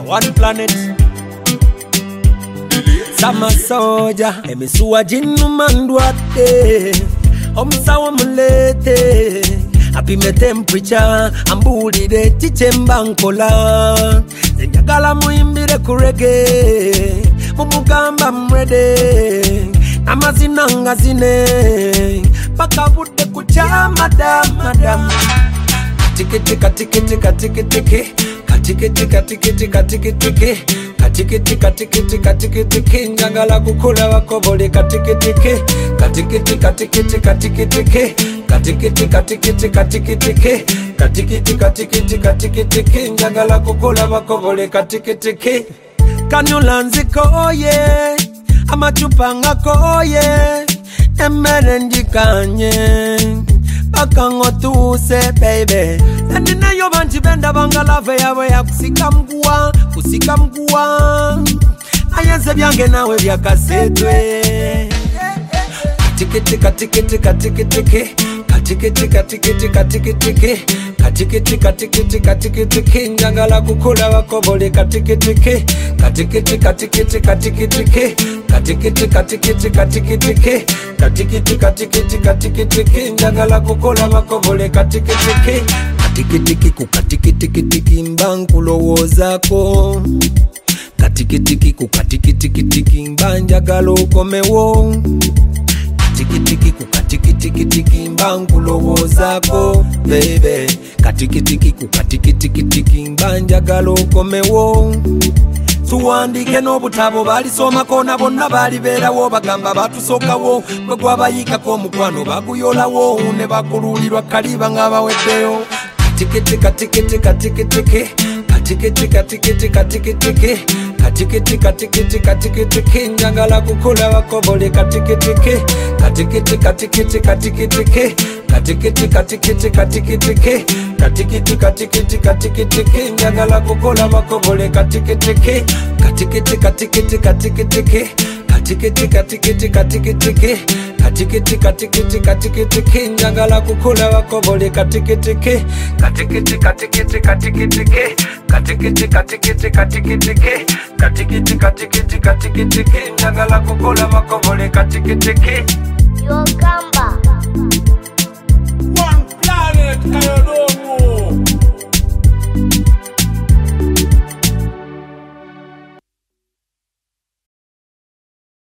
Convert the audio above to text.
one planet. Sama soja, emisuwa jinu mandwate. Omsawa mulete. Apime temperature, ambulide tichemba nkola. Zenjagala muimbire kurege. Mumugamba mwede. Amazina ngazine. Paka bude kucha madam. Katikiti njagala kukula wakobole katikiti njagala kukula wakobole katikiti kanyulanzi koye amachupa ngakoye emere njikanye Bakango tuse baby Nandina yo banchi benda bangalave yawe ya kusika mguwa Ayense byange nawe bya kasetwe Katikiti njagala kukula wakobole katikiti njagala kukula wakobole katikiti kukatikiti mbankulo wozako katikiti kukatikiti mbanjagala ukomewo katikiti mbankulo wozako baby katikiti kukatikiti mbanjagala ukomewo Tuwandike n'obutabo balisomako nabo nabali berawo bagamba batusokawo bwe gwabayikako mukwano baguyolawo ne bakululirwa kaliba ngabaweddeyo katikiti njagala kukula wakobole katikiti njagala kukula wakobole katikiti njagala kukula wakobole katikiti njagala kukula wakobole katikiti You're